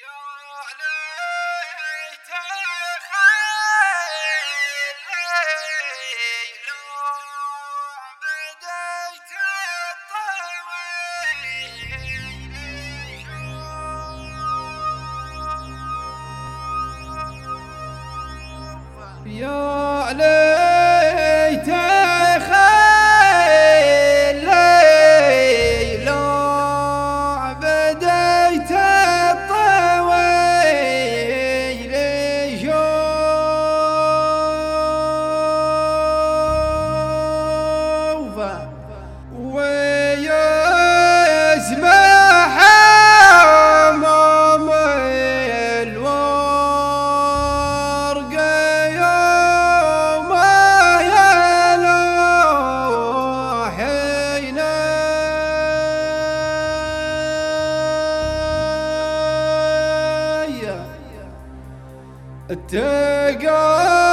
يا ليت خيلي لو بديت الطويل شوفه يا ليت خيلي لو بديت الطويل شوفه ويسمح هموم الورق يوم يلوح عيني التقى